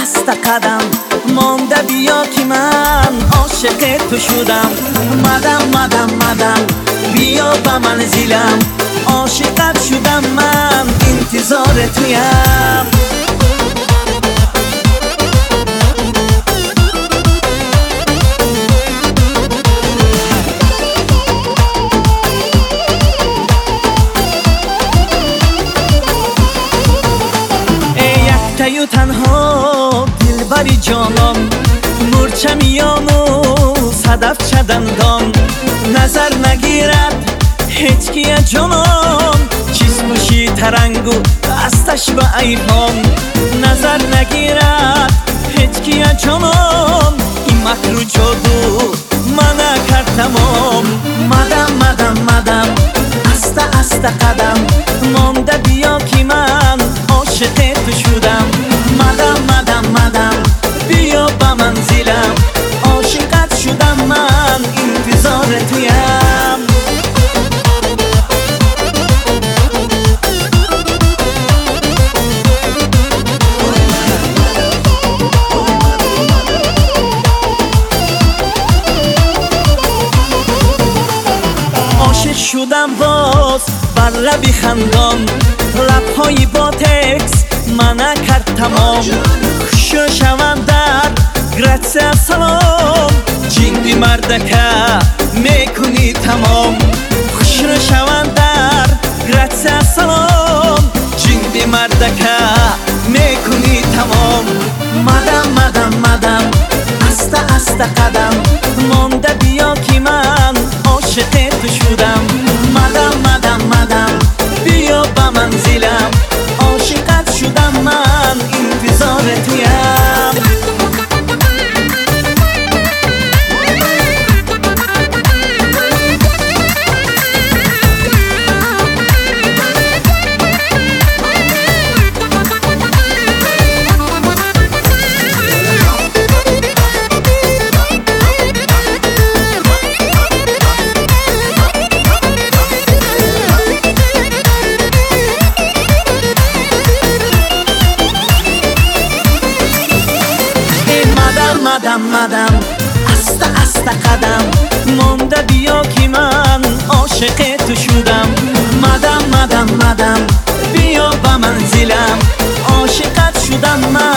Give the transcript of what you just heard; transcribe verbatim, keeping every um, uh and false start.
asta qadam monda biyo ki man oshiq tu shudam. Madam madam madam biyo ba manzilam, oshiqat shudam man intizor tuyam. تیو تنها دلبری جانم مورچه میانو صدف چدندان نظر نگیرد هیچ کیه جانم چیز موشی ترنگو دستش با ایفان نظر نگیرد هیچ کیه جانم این مکر و جادو منه کرد تمام. مدم مدم مدم استه استه قدم مانده بیا که من عاشق تو شدم. مدم مدم مدم بیا با منزلم، عاشقت شدم من انتظار تویم. عاشق شدم باز بر لبی خندان، لبهای با تکس منه کرد تمام. خوشو شوم در گرچه سلام، جندی مردکه میکنی تمام. خوشو شوم در گرچه سلام، جندی مردکه میکنی تمام. مدم مدم مدم استه استه قدم مانده بیا که من عاشق تو شدم. مدم مدم مدم بیا با منزلم، عاشقت شدم من انتظار تویم. مدم مدم استه استه قدم مانده بیا که من عاشق تو شدم. مدم مدم مدم بیا با منزلم، عاشقت شدم من